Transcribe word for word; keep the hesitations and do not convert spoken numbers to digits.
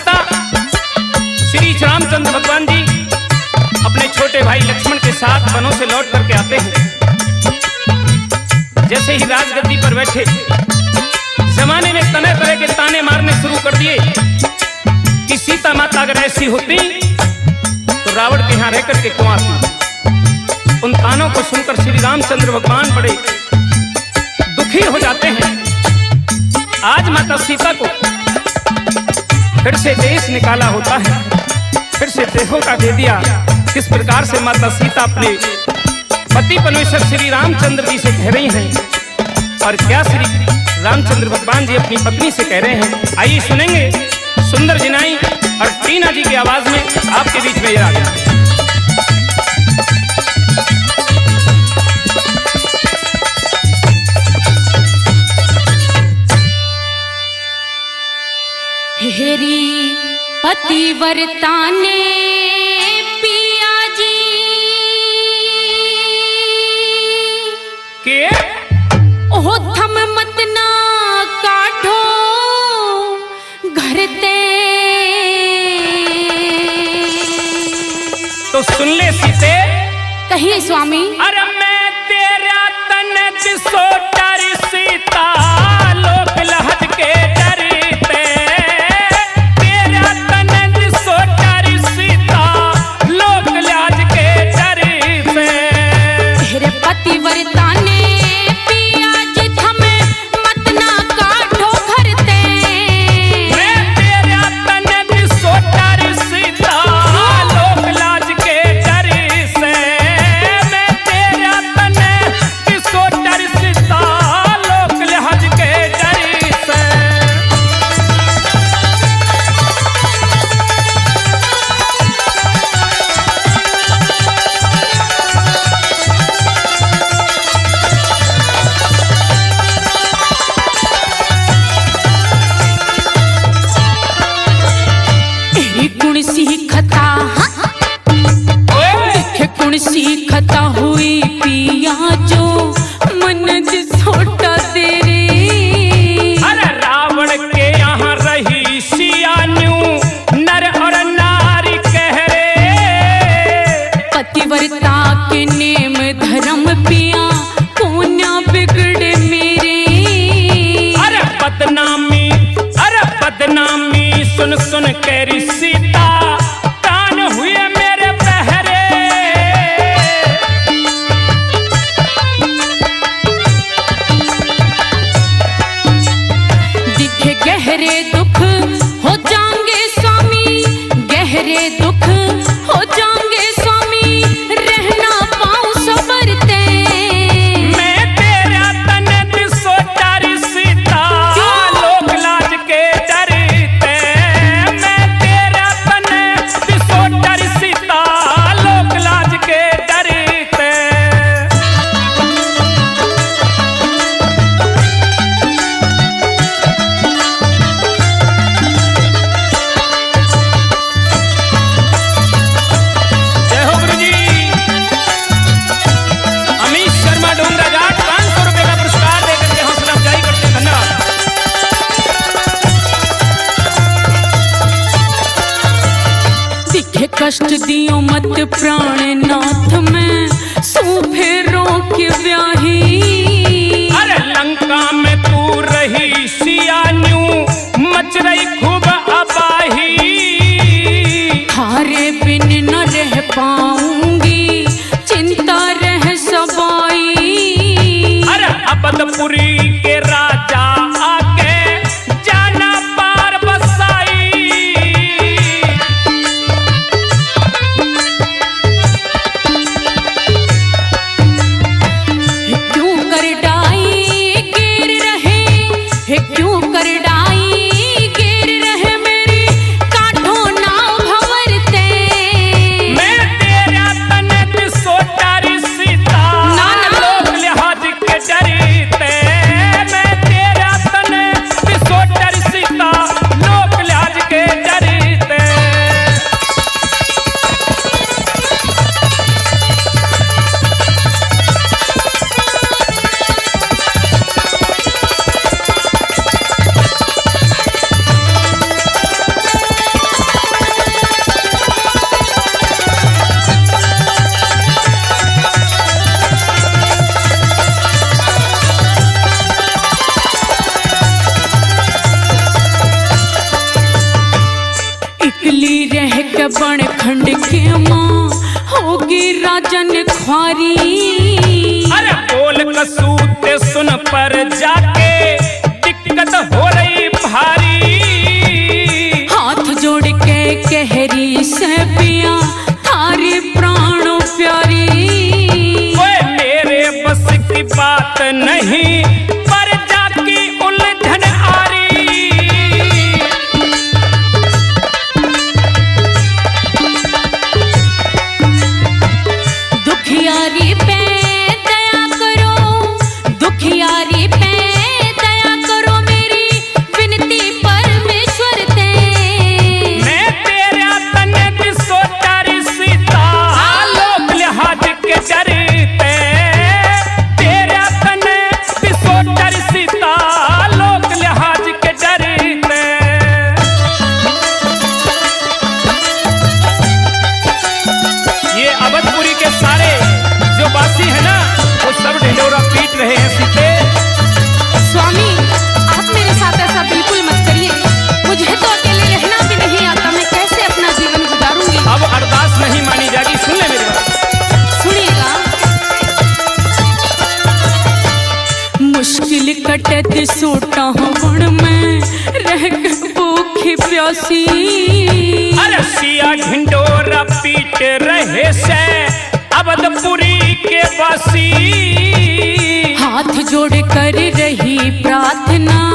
सीता श्री रामचंद्र भगवान जी अपने छोटे भाई लक्ष्मण के साथ वनों से लौट करके आते हैं। जैसे ही राजगद्दी पर बैठे, जमाने ने तरह तरह के ताने मारने शुरू कर दिए कि सीता माता अगर ऐसी होती तो रावण के यहाँ रह करके क्यों आती। उन तानों को सुनकर श्री रामचंद्र भगवान बड़े दुखी हो जाते हैं। आज माता सीता को फिर से देश निकाला होता है, फिर से देहों का दे दिया। किस प्रकार से माता सीता अपने पति परमेश्वर श्री रामचंद्र जी से कह रही हैं और क्या श्री रामचंद्र भगवान जी अपनी पत्नी से कह रहे हैं, आइए सुनेंगे सुंदर जिनाई और टीना जी की आवाज में आपके बीच में ये आ गया। हेरी पतिव्रताने पिया जी के ओह थम मत ना काढ़ो घर ते। तो सुन ले सीते, कहिए स्वामी। अरे मैं तेरा तन दिसो डर सीता लोक लहद के डरते। तेरा तन दिसो डर सीता लोक लहद के डरते। तेरे पतिव्रताने पिया जी थम मत ना काढ़ो घर ते। मैं तेरा तन दिसो डर सीता लोक लाज के डर से। मैं तेरा तन दिसो डर सीता लोक लहज के डर से। तेरी कुण सीखता देखे कुण सीखता हुई पिया जो मन दिसोटा तेरे। अरे रावण के यहाँ रही सियान्यू नर और नारी कह रे। पतिव्रता के नेम धर्म पिया कोन्या बिगड़े मेरे। अरे बदनामी, अरे बदनामी सुन सुन कैरी सीता कान हुए मेरे पहरे। दिखे गहरे दुख हो जाएंगे स्वामी, गहरे दुख हो जाएंगे स्वामी, रहना पाऊं सबरते। मैं तेरा तन दिसो डर सीता लोक लाज के डरते। मैं तेरा तन दिसो डर सीता लोक लाज के डरते। जय हो गुरु जी। अमीश शर्मा डोंगरा जाट पाँच सौ रुपए का पुरस्कार देकर के हौसला अफजाई करते हैं। धन्यवाद। दिखे कष्ट दियो मत प्राणनाथ में सूफे रोके व्याही। अरे लंका में तू रही सियान्यू मच रही खूब अबाही। थारे बिन न रह पाऊंगी चिंता रह सबाई। अरे अबदपुरी के राजा आके जाना पार बसाई। क्यों कर डाई गिर रहे, क्यों कर डाई गिर रहे। टिकली रह के बण खंड के माँ होगी राजन ख्वारी। अरे बोल कसूते सुन पर जाके दिक्कत हो रही भारी। हाथ जोड़ के कहरी से पिया थारी प्राणों प्यारी। ओए मेरे बस की बात नहीं पर जाकी उलझन आरी। दुखियारी पे दया करो, दुखियारी पे दया करो मेरी विनती परमेश्वर ते। मैं तेरा तने की सोचारी सीता लोक लिहाज के डरते। तेरा तने की सोचारी सीता लोक लिहाज के डरते। ये अवधपुरी के सारे जो वासी है ना वो सब ढिंढोरा पीट रहे हैं सीते। स्वामी आप मेरे साथ ऐसा बिल्कुल मत करिए, मुझे तो अकेले रहना भी नहीं आता, मैं कैसे अपना जीवन गुजारूंगी। अब अरदास नहीं मानी जाएगी, सुन ले मेरी बात। सुनिएगा। मुश्किल कटत सोटा हवण में रह के भूखी प्यासी। अरे सिया ढिंडोरा पीट रहे से अवधपुरी के वासी। हाथ जोड़ कर रही प्रार्थना